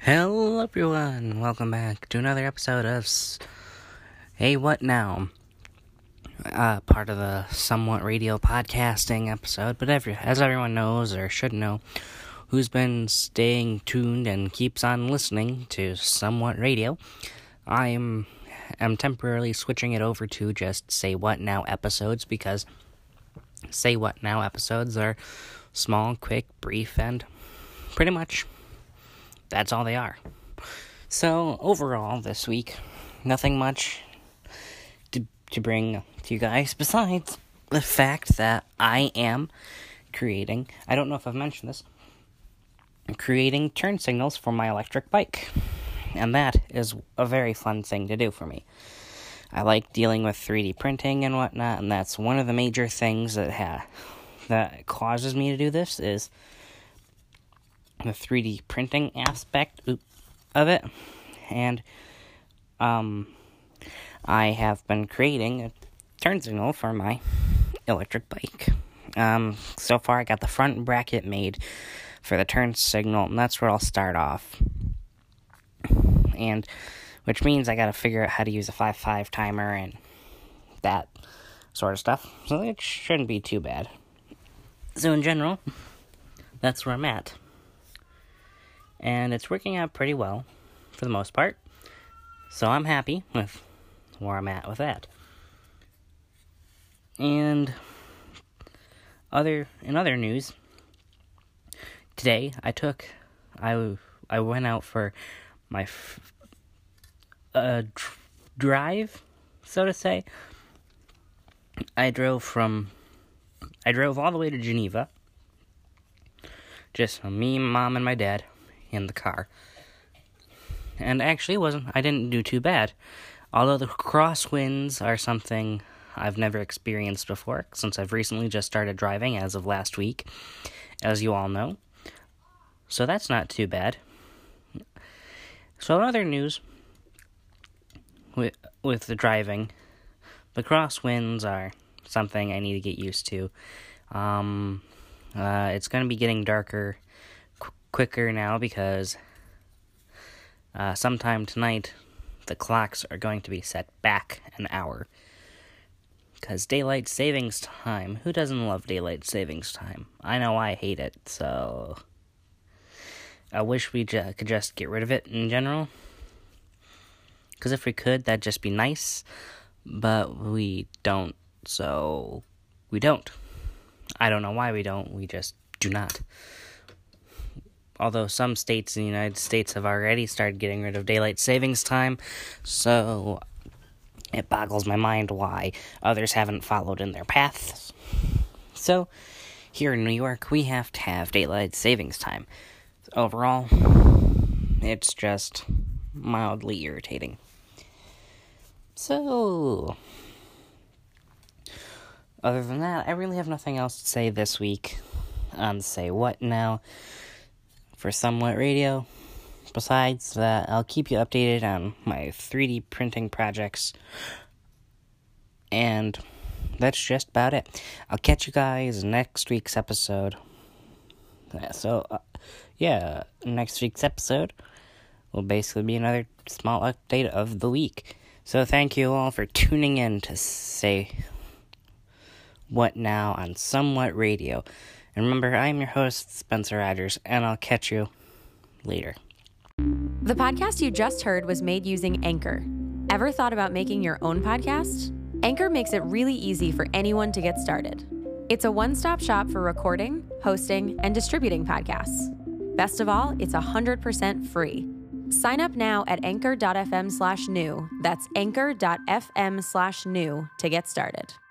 Hello everyone, welcome back to another episode of Hey What Now, part of the Somewhat Radio podcasting episode, but as everyone knows or should know, who's been staying tuned and keeps on listening to Somewhat Radio, I am temporarily switching it over to just Say What Now episodes, because Say What Now episodes are small, quick, brief, and pretty much that's all they are. So, overall, this week, nothing much to bring to you guys besides the fact that I am creating, I don't know if I've mentioned this, creating turn signals for my electric bike. And that is a very fun thing to do for me. I like dealing with 3D printing and whatnot, and that's one of the major things that causes me to do this is the 3D printing aspect of it, and I have been creating a turn signal for my electric bike. So far I got the front bracket made for the turn signal, and that's where I'll start off, and which means I gotta figure out how to use a 5.5 timer and that sort of stuff, so it shouldn't be too bad. So in general, that's where I'm at. And it's working out pretty well, for the most part. So I'm happy with where I'm at with that. And in other news, today I went out for my drive, so to say. I drove all the way to Geneva. Just me, Mom, and my dad in the car. And actually I didn't do too bad. Although the crosswinds are something I've never experienced before, since I've recently just started driving as of last week, as you all know. So that's not too bad. So in other news, with the driving, the crosswinds are something I need to get used to. It's going to be getting darker quicker now because sometime tonight the clocks are going to be set back an hour. Because daylight savings time, who doesn't love daylight savings time? I know I hate it, so I wish we could just get rid of it in general. Because if we could, that'd just be nice, but we don't, so we don't. I don't know why we don't, we just do not. Although some states in the United States have already started getting rid of daylight savings time, so it boggles my mind why others haven't followed in their paths. So, here in New York, we have to have daylight savings time. Overall, it's just mildly irritating. So, other than that, I really have nothing else to say this week on Say What Now for Somewhat Radio. Besides that, I'll keep you updated on my 3D printing projects. And that's just about it. I'll catch you guys next week's episode. Next week's episode will basically be another small update of the week. So thank you all for tuning in to Say What Now on Somewhat Radio. And remember, I'm your host, Spencer Rogers, and I'll catch you later. The podcast you just heard was made using Anchor. Ever thought about making your own podcast? Anchor makes it really easy for anyone to get started. It's a one-stop shop for recording, hosting, and distributing podcasts. Best of all, it's 100% free. Sign up now at anchor.fm/new. That's anchor.fm/new to get started.